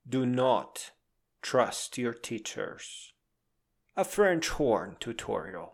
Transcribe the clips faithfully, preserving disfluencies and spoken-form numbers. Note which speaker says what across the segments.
Speaker 1: Do not trust your teachers. A French horn tutorial.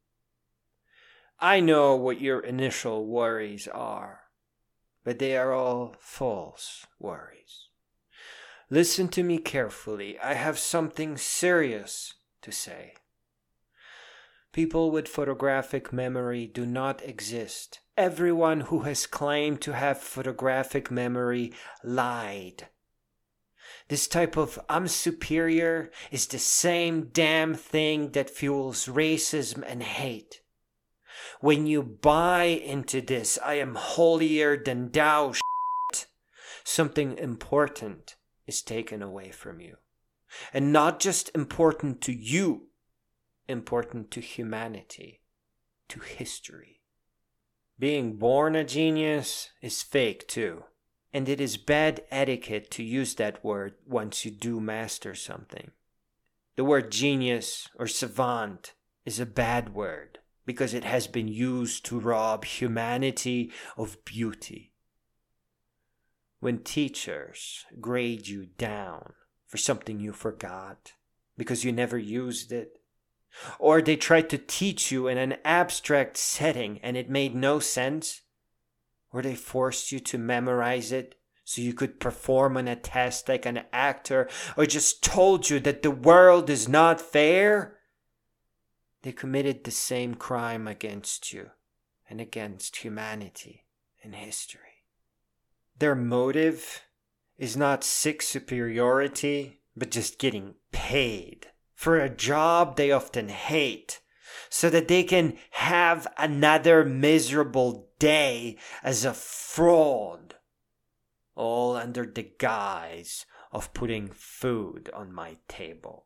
Speaker 1: I know what your initial worries are, but they are all false worries. Listen to me carefully. I have something serious to say. People with photographic memory do not exist. Everyone who has claimed to have photographic memory lied. This type of "I'm superior" is the same damn thing that fuels racism and hate. When you buy into this "I am holier than thou" shit, something important is taken away from you. And not just important to you, important to humanity, to history. Being born a genius is fake too. And it is bad etiquette to use that word once you do master something. The word genius or savant is a bad word because it has been used to rob humanity of beauty. When teachers grade you down for something you forgot because you never used it, or they tried to teach you in an abstract setting and it made no sense, or they forced you to memorize it so you could perform on a test like an actor, or just told you that the world is not fair, they committed the same crime against you and against humanity and history. Their motive is not sick superiority, but just getting paid for a job they often hate, so that they can have another miserable day as a fraud, all under the guise of putting food on my table.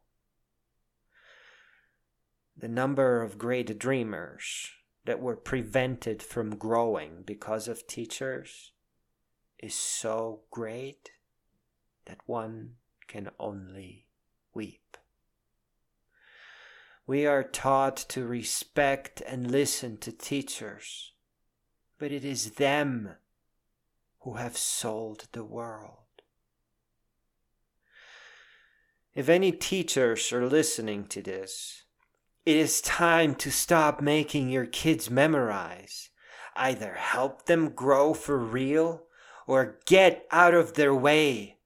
Speaker 1: The number of great dreamers that were prevented from growing because of teachers is so great that one can only weep. We are taught to respect and listen to teachers, but it is them who have sold the world. If any teachers are listening to this, it is time to stop making your kids memorize. Either help them grow for real or get out of their way.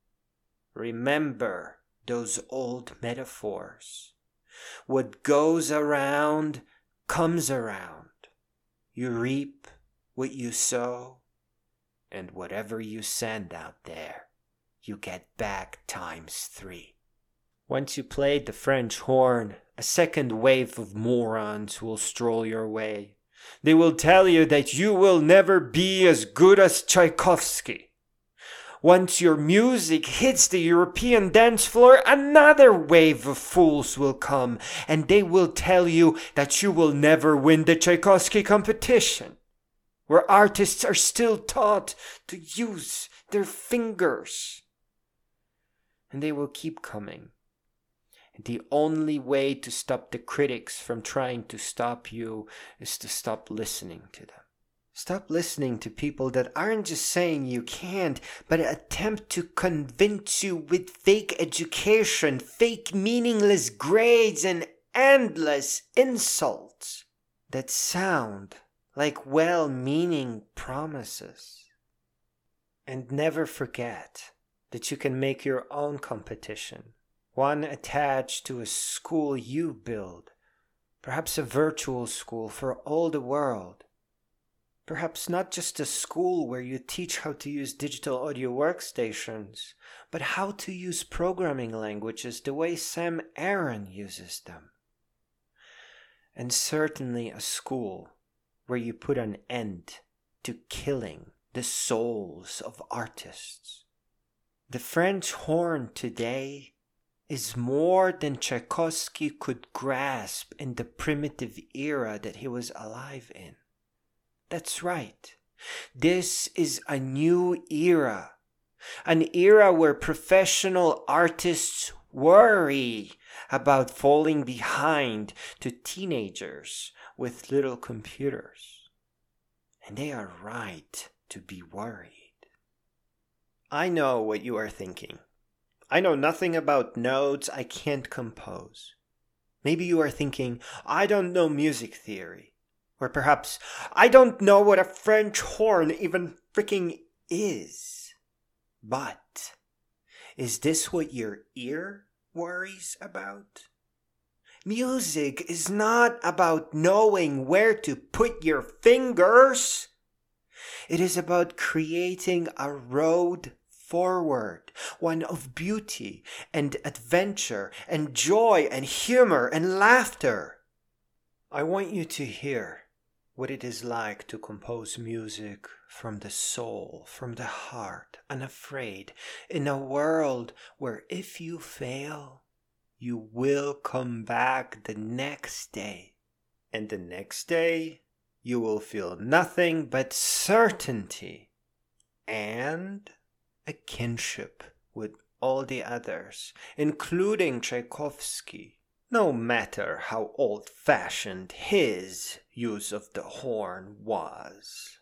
Speaker 1: Remember those old metaphors. What goes around comes around. You reap what you sow, and whatever you send out there, you get back times three. Once you played the French horn, a second wave of morons will stroll your way. They will tell you that you will never be as good as Tchaikovsky. Once your music hits the European dance floor, another wave of fools will come, and they will tell you that you will never win the Tchaikovsky competition, where artists are still taught to use their fingers. And they will keep coming. And the only way to stop the critics from trying to stop you is to stop listening to them. Stop listening to people that aren't just saying you can't, but attempt to convince you with fake education, fake meaningless grades, and endless insults that sound like well-meaning promises. And never forget that you can make your own competition, one attached to a school you build, perhaps a virtual school for all the world. Perhaps not just a school where you teach how to use digital audio workstations, but how to use programming languages the way Sam Aaron uses them. And certainly a school where you put an end to killing the souls of artists. The French horn today is more than Tchaikovsky could grasp in the primitive era that he was alive in. That's right. This is a new era. An era where professional artists worry about falling behind to teenagers with little computers. And they are right to be worried. I know what you are thinking. I know nothing about notes, I can't compose. Maybe you are thinking, I don't know music theory. Or perhaps, I don't know what a French horn even freaking is. But, is this what your ear worries about? Music is not about knowing where to put your fingers. It is about creating a road forward, one of beauty and adventure and joy and humor and laughter. I want you to hear what it is like to compose music from the soul, from the heart, unafraid, in a world where if you fail, you will come back the next day. And the next day, you will feel nothing but certainty and a kinship with all the others, including Tchaikovsky, no matter how old-fashioned his use of the horn was.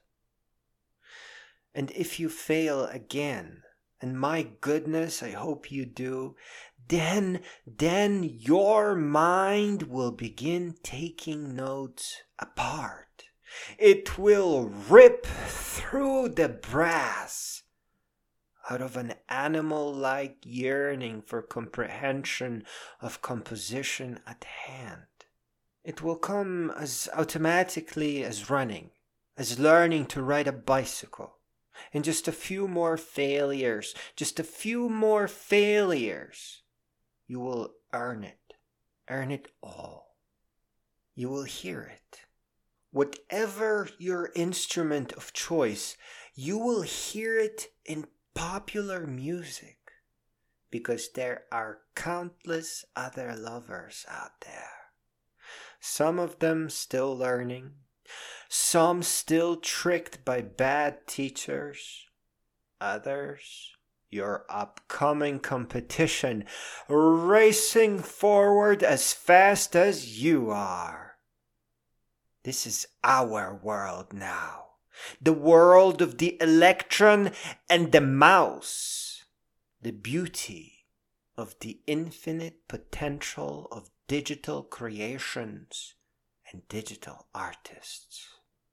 Speaker 1: And if you fail again, and my goodness, I hope you do, then, then your mind will begin taking notes apart. It will rip through the brass out of an animal-like yearning for comprehension of composition at hand. It will come as automatically as running, as learning to ride a bicycle. In just a few more failures, just a few more failures, you will earn it, earn it all. You will hear it. Whatever your instrument of choice, you will hear it in popular music, because there are countless other lovers out there. Some of them still learning, some still tricked by bad teachers, others, your upcoming competition, racing forward as fast as you are. This is our world now. The world of the electron and the mouse. The beauty of the infinite potential of digital creations and digital artists.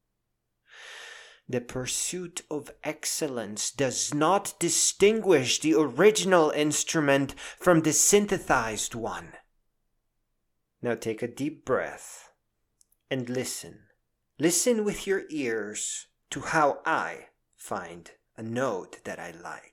Speaker 1: The pursuit of excellence does not distinguish the original instrument from the synthesized one. Now take a deep breath and listen. Listen with your ears to how I find a note that I like.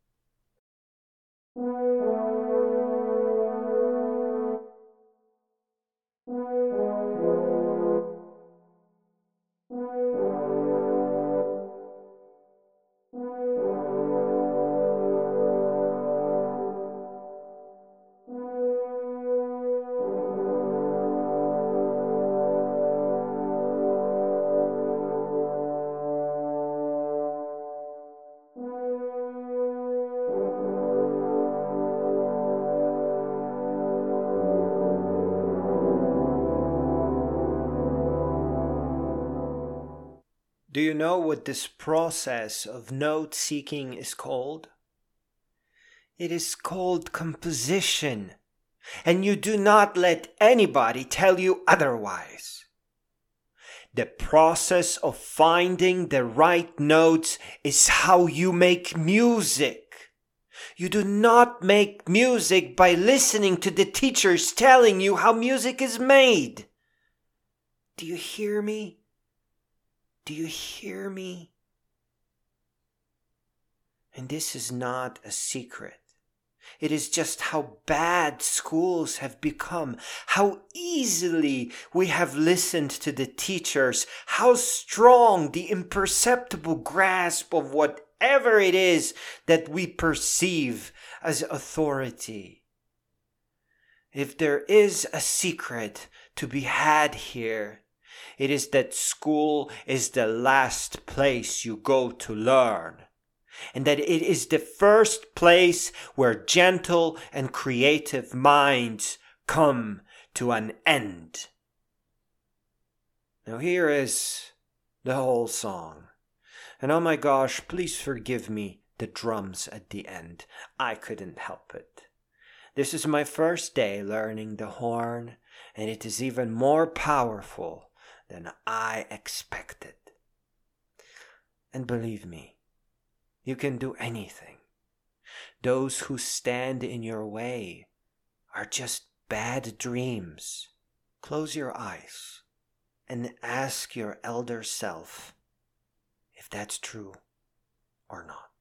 Speaker 1: Do you know what this process of note seeking is called? It is called composition, and you do not let anybody tell you otherwise. The process of finding the right notes is how you make music. You do not make music by listening to the teachers telling you how music is made. Do you hear me? Do you hear me? And this is not a secret. It is just how bad schools have become, how easily we have listened to the teachers, how strong the imperceptible grasp of whatever it is that we perceive as authority. If there is a secret to be had here, it is that school is the last place you go to learn, and that it is the first place where gentle and creative minds come to an end. Now here is the whole song. And oh my gosh, please forgive me the drums at the end. I couldn't help it. This is my first day learning the horn, and it is even more powerful than I expected. And believe me, you can do anything. Those who stand in your way are just bad dreams. Close your eyes and ask your elder self if that's true or not.